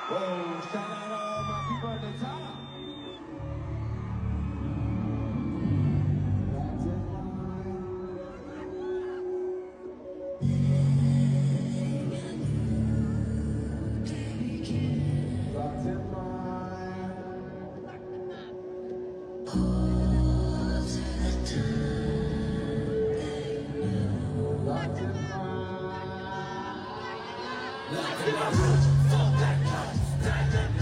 Whoa, shout out all my people at the top. That's it, That's it, Life in my roots, fuck that cunt, stand